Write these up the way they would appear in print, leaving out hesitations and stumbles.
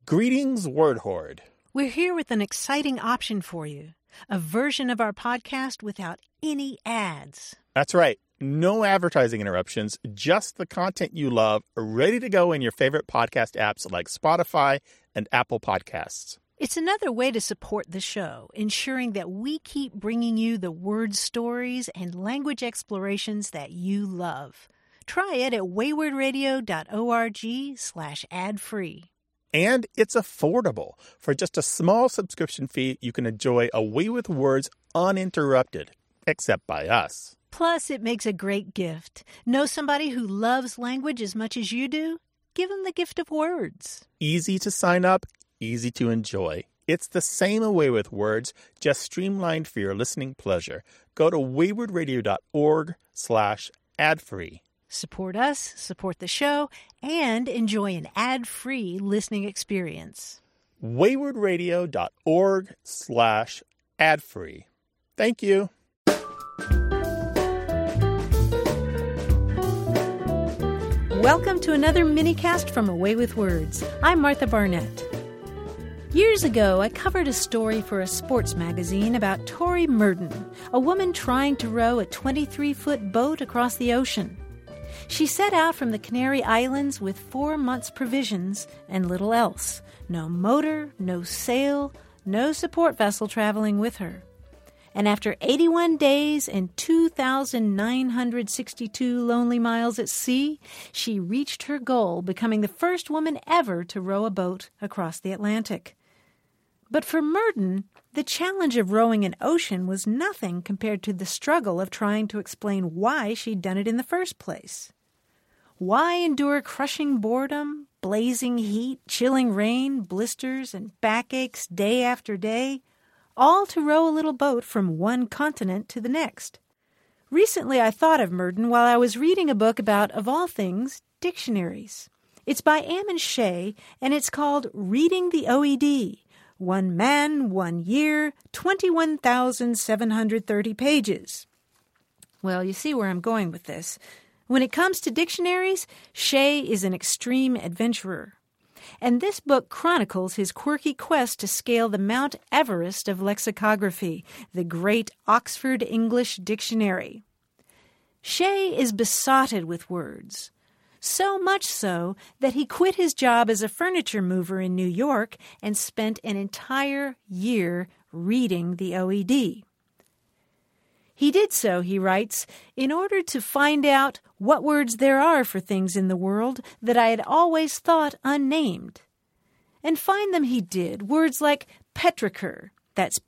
Greetings, Word Horde. We're here with an exciting option for you, a version of our podcast without any ads. That's right. No advertising interruptions, just the content you love, ready to go in your favorite podcast apps like Spotify and Apple Podcasts. It's another way to support the show, ensuring that we keep bringing you the word stories and language explorations that you love. Try it at waywardradio.org/ad-free. And it's affordable. For just a small subscription fee, you can enjoy A Way with Words uninterrupted, except by us. Plus, it makes a great gift. Know somebody who loves language as much as you do? Give them the gift of words. Easy to sign up, easy to enjoy. It's the same A Way with Words, just streamlined for your listening pleasure. Go to waywardradio.org/ad-free. Support us, support the show, and enjoy an ad-free listening experience. waywardradio.org/ad-free. Thank you. Welcome to another minicast from A Way with Words. I'm Martha Barnett. Years ago, I covered a story for a sports magazine about Tori Murden, a woman trying to row a 23-foot boat across the ocean. She set out from the Canary Islands with 4 months' provisions and little else. No motor, no sail, no support vessel traveling with her. And after 81 days and 2,962 lonely miles at sea, she reached her goal, becoming the first woman ever to row a boat across the Atlantic. But for Murden, the challenge of rowing an ocean was nothing compared to the struggle of trying to explain why she'd done it in the first place. Why endure crushing boredom, blazing heat, chilling rain, blisters, and backaches day after day, all to row a little boat from one continent to the next? Recently, I thought of Murden while I was reading a book about, of all things, dictionaries. It's by Ammon Shea, and it's called Reading the OED. 1 man, 1 year, 21,730 pages. Well, you see where I'm going with this. When it comes to dictionaries, Shea is an extreme adventurer. And this book chronicles his quirky quest to scale the Mount Everest of lexicography, the great Oxford English Dictionary. Shea is besotted with words. So much so that he quit his job as a furniture mover in New York and spent an entire year reading the OED. He did so, he writes, in order to find out what words there are for things in the world that I had always thought unnamed. And find them he did, words like petrichor, that's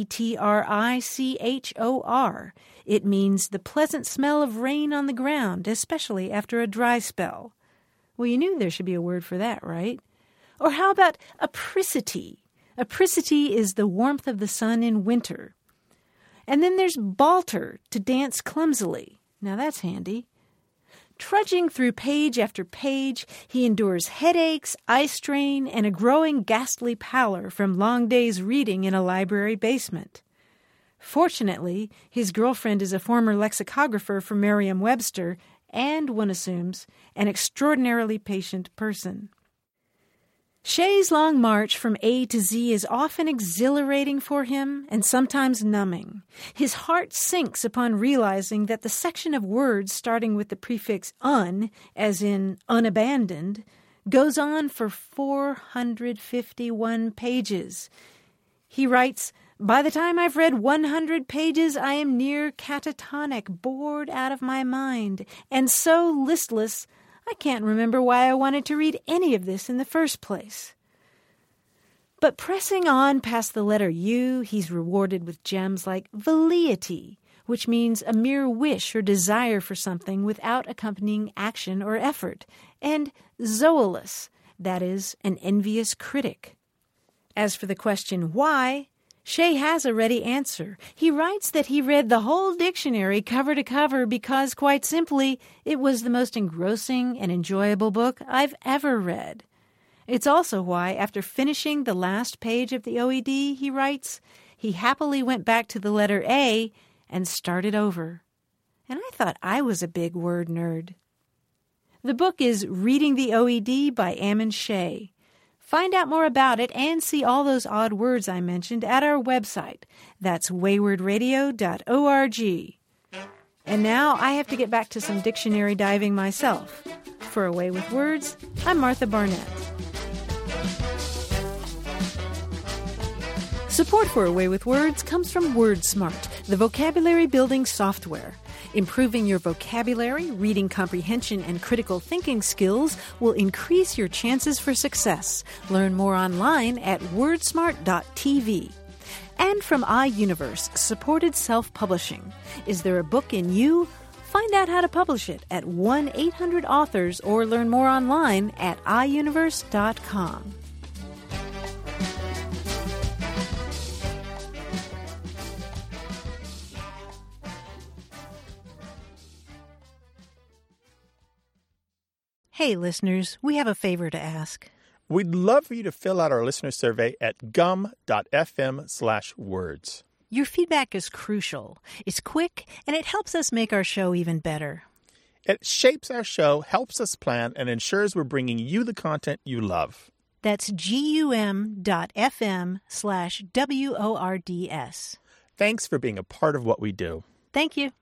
Petrichor. It means the pleasant smell of rain on the ground, especially after a dry spell. Well, you knew there should be a word for that, right? Or how about apricity? Apricity is the warmth of the sun in winter. And then there's balter, to dance clumsily. Now that's handy. Trudging through page after page, he endures headaches, eye strain, and a growing ghastly pallor from long days reading in a library basement. Fortunately, his girlfriend is a former lexicographer for Merriam-Webster and, one assumes, an extraordinarily patient person. Shea's long march from A to Z is often exhilarating for him and sometimes numbing. His heart sinks upon realizing that the section of words starting with the prefix un, as in unabandoned, goes on for 451 pages. He writes, "By the time I've read 100 pages, I am near catatonic, bored out of my mind, and so listless I can't remember why I wanted to read any of this in the first place." But pressing on past the letter U, he's rewarded with gems like velleity, which means a mere wish or desire for something without accompanying action or effort, and zoilus, that is, an envious critic. As for the question why, Shea has a ready answer. He writes that he read the whole dictionary cover to cover because, quite simply, it was the most engrossing and enjoyable book I've ever read. It's also why, after finishing the last page of the OED, he writes, he happily went back to the letter A and started over. And I thought I was a big word nerd. The book is Reading the OED by Ammon Shea. Find out more about it and see all those odd words I mentioned at our website. That's waywardradio.org. And now I have to get back to some dictionary diving myself. For A Way with Words, I'm Martha Barnett. Support for A Way with Words comes from WordSmart, the vocabulary building software. Improving your vocabulary, reading comprehension, and critical thinking skills will increase your chances for success. Learn more online at wordsmart.tv. And from iUniverse, supported self-publishing. Is there a book in you? Find out how to publish it at 1-800-AUTHORS or learn more online at iUniverse.com. Hey, listeners, we have a favor to ask. We'd love for you to fill out our listener survey at gum.fm/words. Your feedback is crucial. It's quick, and it helps us make our show even better. It shapes our show, helps us plan, and ensures we're bringing you the content you love. That's gum.fm/WORDS. Thanks for being a part of what we do. Thank you.